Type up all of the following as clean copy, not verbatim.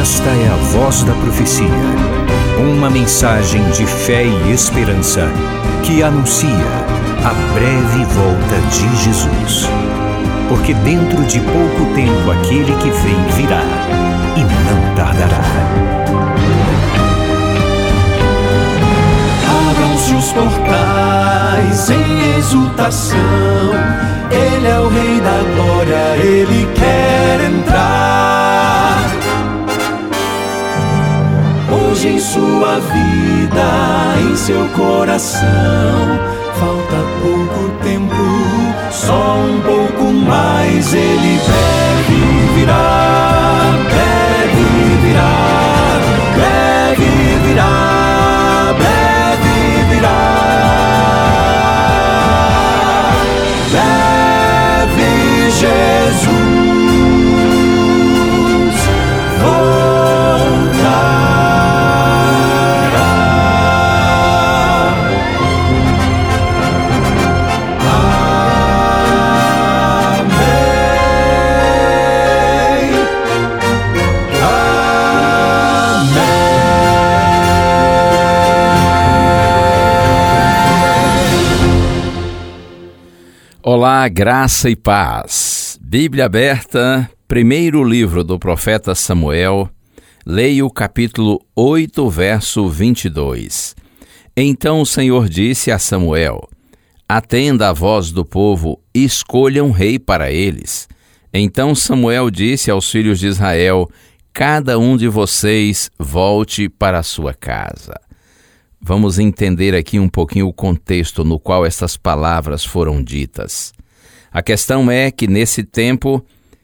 Esta é a voz da profecia, uma mensagem de fé e esperança que anuncia a breve volta de Jesus. Porque dentro de pouco tempo aquele que vem virá e não tardará. Abram-se os portais em exultação, Ele é o Rei da Glória, Ele quer entrar. Hoje em sua vida, em seu coração, falta pouco tempo, só um pouco mais. Ele deve virar, deve virar, deve virar, deve virar. Deve Jesus voltar. Olá, graça e paz. Bíblia aberta, primeiro livro do profeta Samuel, leia o capítulo 8, verso 22. Então o Senhor disse a Samuel: atenda a voz do povo e escolha um rei para eles. Então Samuel disse aos filhos de Israel: cada um de vocês volte para a sua casa. Vamos entender aqui um pouquinho o contexto no qual essas palavras foram ditas. A questão é que nesse tempo,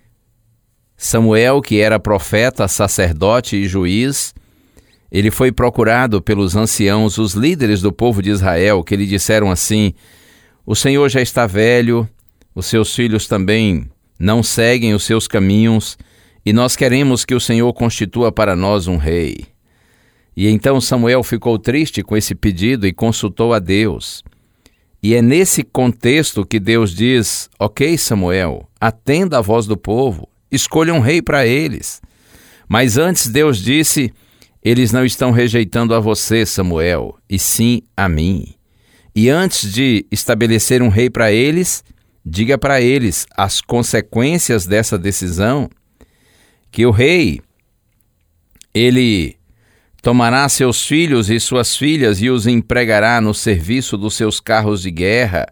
Samuel, que era profeta, sacerdote e juiz, ele foi procurado pelos anciãos, os líderes do povo de Israel, que lhe disseram assim: o Senhor já está velho, os seus filhos também não seguem os seus caminhos, e nós queremos que o Senhor constitua para nós um rei. E então Samuel ficou triste com esse pedido e consultou a Deus. E é nesse contexto que Deus diz: ok, Samuel, atenda a voz do povo, escolha um rei para eles. Mas antes Deus disse: eles não estão rejeitando a você, Samuel, e sim a mim. E antes de estabelecer um rei para eles, diga para eles as consequências dessa decisão, que o rei, ele tomará seus filhos e suas filhas e os empregará no serviço dos seus carros de guerra,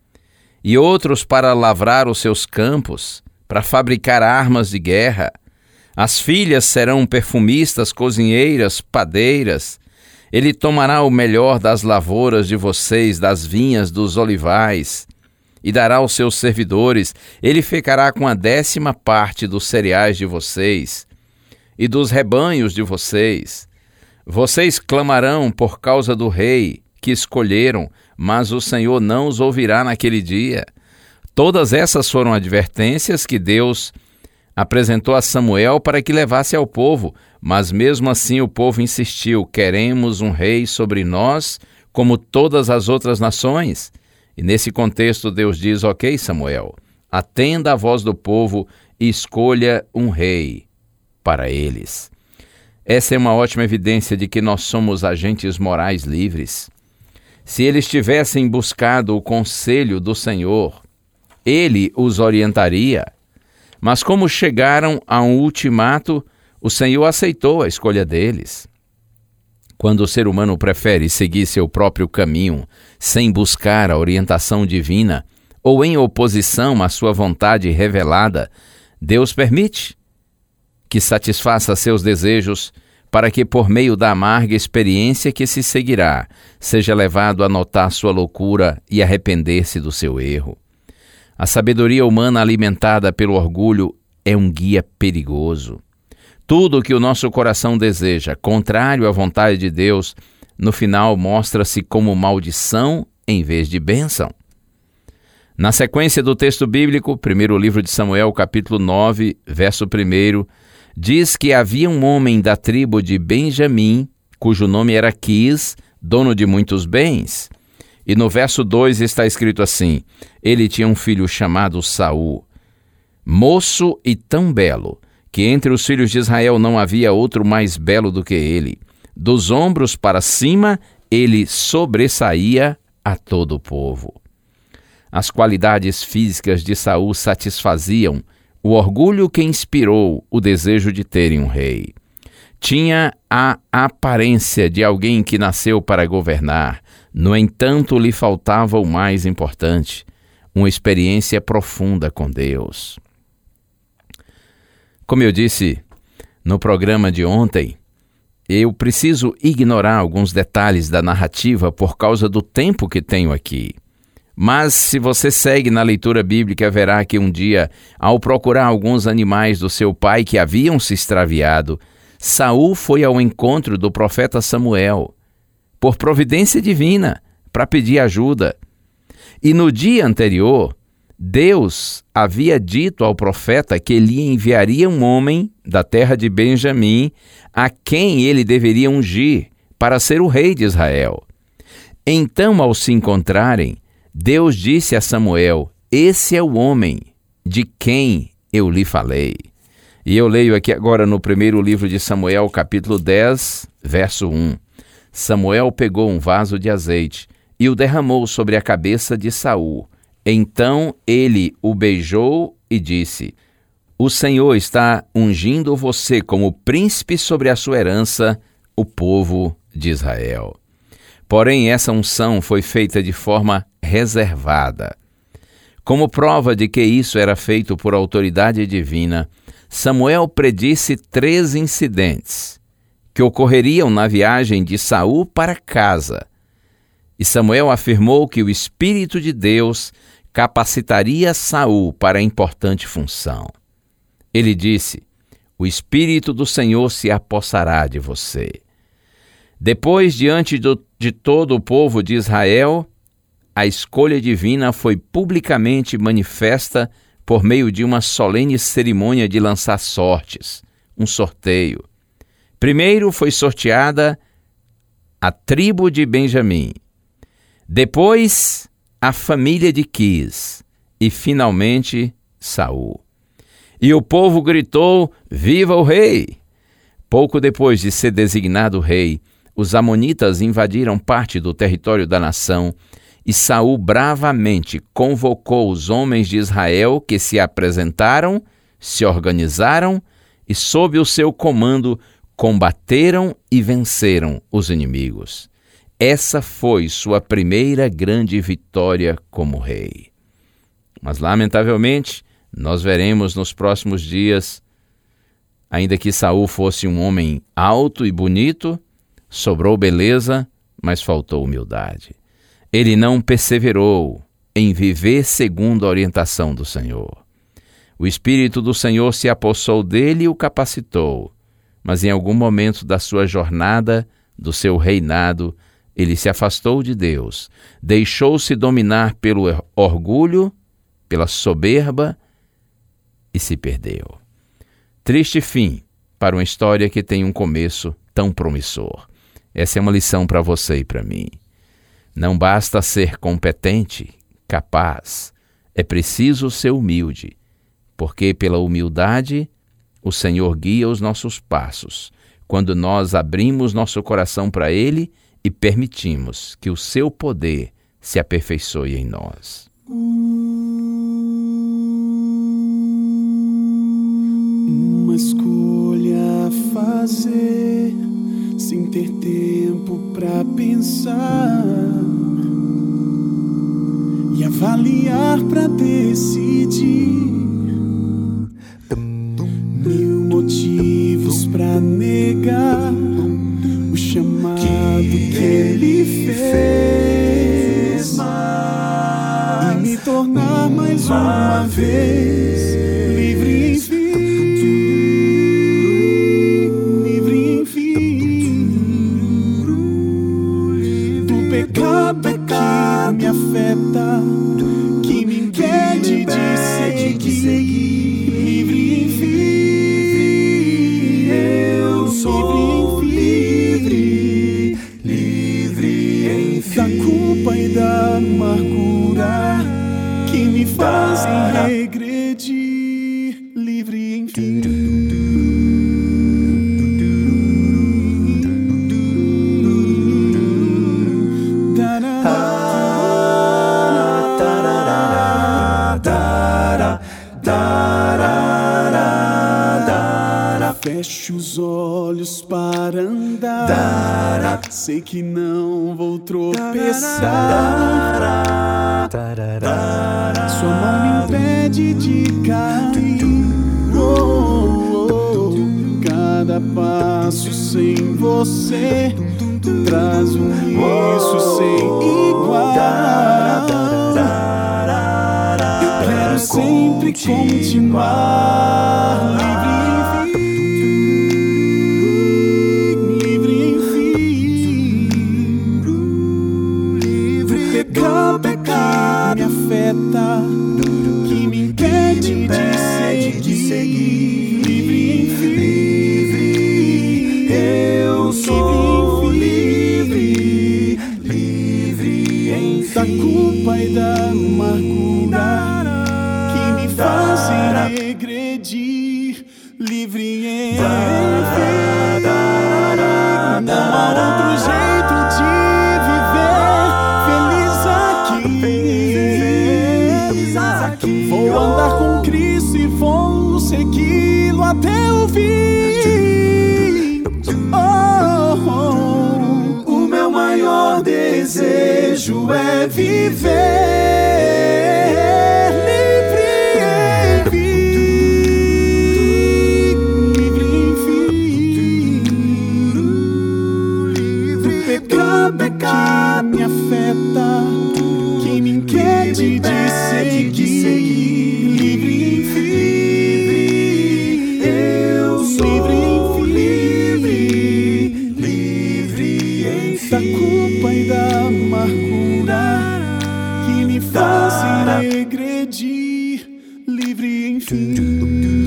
e outros para lavrar os seus campos, para fabricar armas de guerra. As filhas serão perfumistas, cozinheiras, padeiras. Ele tomará o melhor das lavouras de vocês, das vinhas, dos olivais, e dará aos seus servidores. Ele ficará com a 10ª dos cereais de vocês e dos rebanhos de vocês. Vocês clamarão por causa do rei que escolheram, mas o Senhor não os ouvirá naquele dia. Todas essas foram advertências que Deus apresentou a Samuel para que levasse ao povo, mas mesmo assim o povo insistiu: queremos um rei sobre nós, como todas as outras nações. E nesse contexto Deus diz: ok, Samuel, atenda a voz do povo e escolha um rei para eles. Essa é uma ótima evidência de que nós somos agentes morais livres. Se eles tivessem buscado o conselho do Senhor, Ele os orientaria. Mas como chegaram a um ultimato, o Senhor aceitou a escolha deles. Quando o ser humano prefere seguir seu próprio caminho, sem buscar a orientação divina, ou em oposição à sua vontade revelada, Deus permite que satisfaça seus desejos, para que por meio da amarga experiência que se seguirá, seja levado a notar sua loucura e arrepender-se do seu erro. A sabedoria humana alimentada pelo orgulho é um guia perigoso. Tudo o que o nosso coração deseja, contrário à vontade de Deus, no final mostra-se como maldição em vez de bênção. Na sequência do texto bíblico, primeiro livro de Samuel, capítulo 9, verso 1, diz que havia um homem da tribo de Benjamim, cujo nome era Quis, dono de muitos bens. E no verso 2 está escrito assim: ele tinha um filho chamado Saul, moço e tão belo, que entre os filhos de Israel não havia outro mais belo do que ele. Dos ombros para cima, ele sobressaía a todo o povo. As qualidades físicas de Saul satisfaziam o orgulho que inspirou o desejo de terem um rei. Tinha a aparência de alguém que nasceu para governar. No entanto, lhe faltava o mais importante, uma experiência profunda com Deus. Como eu disse no programa de ontem, eu preciso ignorar alguns detalhes da narrativa por causa do tempo que tenho aqui. Mas se você segue na leitura bíblica, verá que um dia, ao procurar alguns animais do seu pai que haviam se extraviado, Saul foi ao encontro do profeta Samuel, por providência divina, para pedir ajuda. E no dia anterior, Deus havia dito ao profeta que ele enviaria um homem da terra de Benjamim, a quem ele deveria ungir para ser o rei de Israel. Então, ao se encontrarem, Deus disse a Samuel: esse é o homem de quem eu lhe falei. E eu leio aqui agora no primeiro livro de Samuel, capítulo 10, verso 1. Samuel pegou um vaso de azeite e o derramou sobre a cabeça de Saul. Então ele o beijou e disse: o Senhor está ungindo você como príncipe sobre a sua herança, o povo de Israel. Porém, essa unção foi feita de forma reservada. Como prova de que isso era feito por autoridade divina, Samuel predisse 3 incidentes que ocorreriam na viagem de Saul para casa. E Samuel afirmou que o Espírito de Deus capacitaria Saul para a importante função. Ele disse: o Espírito do Senhor se apossará de você. Depois, diante de todo o povo de Israel, a escolha divina foi publicamente manifesta por meio de uma solene cerimônia de lançar sortes, um sorteio. Primeiro foi sorteada a tribo de Benjamim, depois a família de Quis e, finalmente, Saul. E o povo gritou: viva o rei! Pouco depois de ser designado rei, os amonitas invadiram parte do território da nação e Saul bravamente convocou os homens de Israel que se apresentaram, se organizaram e, sob o seu comando, combateram e venceram os inimigos. Essa foi sua primeira grande vitória como rei. Mas, lamentavelmente, nós veremos nos próximos dias, ainda que Saul fosse um homem alto e bonito, sobrou beleza, mas faltou humildade. Ele não perseverou em viver segundo a orientação do Senhor. O Espírito do Senhor se apossou dele e o capacitou, mas em algum momento da sua jornada, do seu reinado, ele se afastou de Deus, deixou-se dominar pelo orgulho, pela soberba e se perdeu. Triste fim para uma história que tem um começo tão promissor. Essa é uma lição para você e para mim. Não basta ser competente, capaz, é preciso ser humilde, porque pela humildade o Senhor guia os nossos passos, quando nós abrimos nosso coração para Ele e permitimos que o seu poder se aperfeiçoe em nós. Uma escolha a fazer, sem ter tempo pra pensar e avaliar pra decidir. 1000 motivos pra negar o chamado que Ele fez e me tornar mais uma vez livre, enfim. Pecado que me afeta, que me impede de seguir, livre, enfim, eu sou livre, enfim, da culpa e da amargura que me fazem regredir, livre, enfim. Fecho os olhos para andar, sei que não vou tropeçar. Sua mão me impede de cair. Cada passo sem você traz isso sem igual. Eu quero sempre continuar livre, livre. Pecado me afeta, que me impede de seguir. Livre, eu sou livre da culpa e da amargura que me fazem regredir. Livre em não há outro jeito de viver feliz aqui. Vou andar com Cristo e vou segui-lo até o fim. O meu maior desejo é viver que me afeta, que me impede de seguir. Livre, eu sou livre da culpa e da amargura que me fazem regredir. Livre, enfim.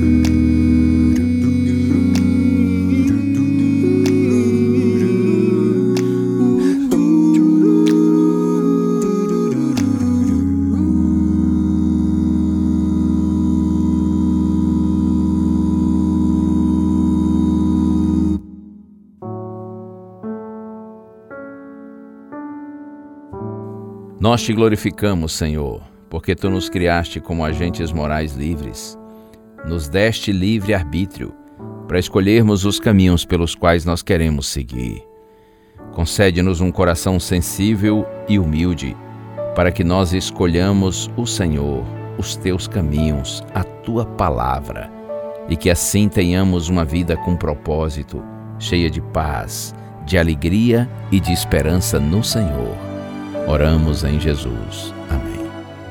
Nós te glorificamos, Senhor, porque Tu nos criaste como agentes morais livres. Nos deste livre arbítrio para escolhermos os caminhos pelos quais nós queremos seguir. Concede-nos um coração sensível e humilde para que nós escolhamos o Senhor, os Teus caminhos, a Tua palavra, e que assim tenhamos uma vida com propósito, cheia de paz, de alegria e de esperança no Senhor. Oramos em Jesus. Amém.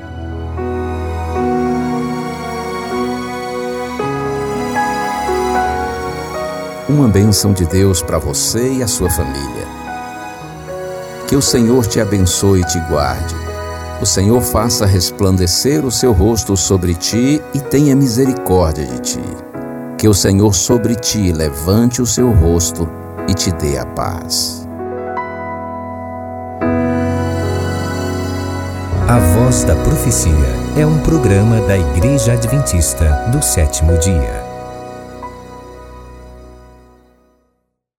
Uma bênção de Deus para você e a sua família. Que o Senhor te abençoe e te guarde. O Senhor faça resplandecer o seu rosto sobre ti e tenha misericórdia de ti. Que o Senhor sobre ti levante o seu rosto e te dê a paz. A Voz da Profecia é um programa da Igreja Adventista do Sétimo Dia.